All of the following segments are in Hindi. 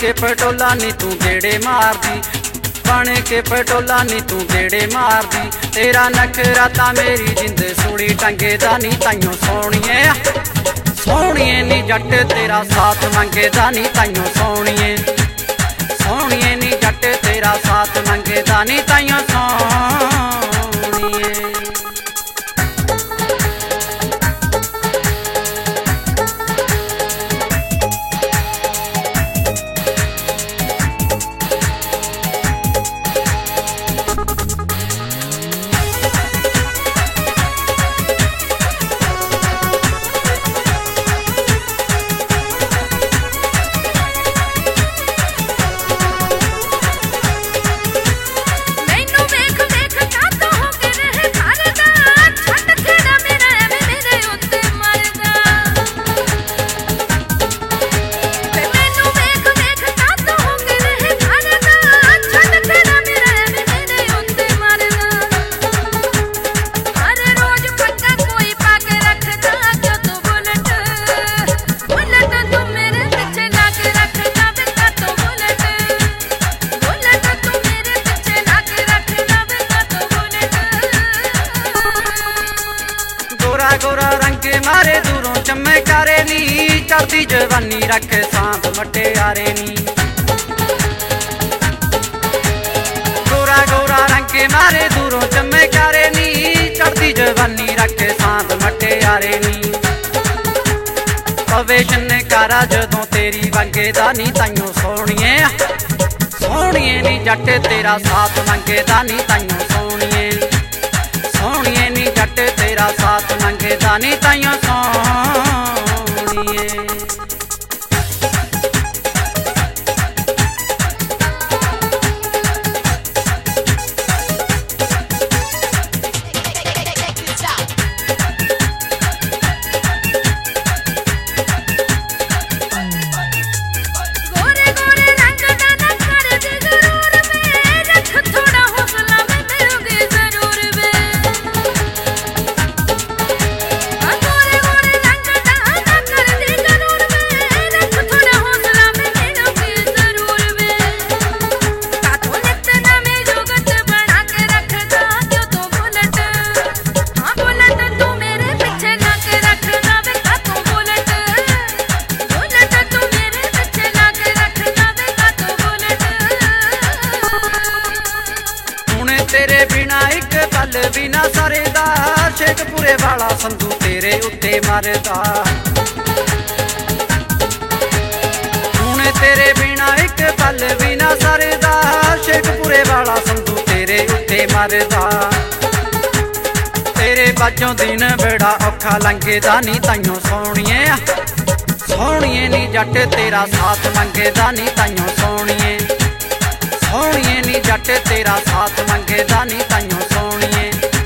के पटोला नी तू गेड़े मारदी, बन के पटोला नी तू गेड़े मारदी। तेरा नखरा ता मेरी जिंद सूड़ी टंगे दा नी ताइयों सोहणिए, सोहणिए नी जट तेरा साथ मंगे दा नी ताइयों सोहणिए, सोहणिए नी जट तेरा साथ मंगे दा नी ताइयों सोहणिए। गोरा रंग मारे दूरों चमकारे नी, चढ़ती जवानी रख सांत मटियारे नी। गोरा गोरा रंग मारे दूरों चमकारे नी, चढ़ती जवानी रख सांत मटियारे नी। पवेशन कारा जदों तेरी वंगे दा नी ताइयों सोहणिए, सोहणिए नी जट तेरा साथ मंगे दा नी ताइयों सोहणिए, सोहणिए नी जट तेरा साथ मंगे दा नी ताइयों सोहणिए। तेरे बिना एक पल बिना सरेदा, शेखपुरे वाला संधू तेरे उत्ते मरदा। हुण तेरे बिना एक पल बिना सरेदा, शेखपुरे वाला संधू तेरे उत्ते मरदा। तेरे बाजों दिन बड़ा औखा लंघे दा नी ताइयों सोहणिए, सोहणिए नी जट तेरा साथ मंगे दा नी ताइयों सोहणिए, सोहणिए नी जट तेरा साथ मंगे दा नी ताइयों सोहणिए।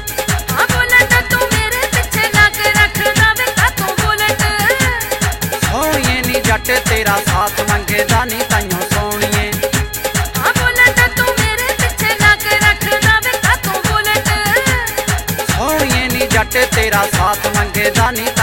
सोहणिए नी जट तेरा साथ मंगे दा नी ताइयों सोहणिए। सोहणिए नी जट तेरा साथ मंगे दा नी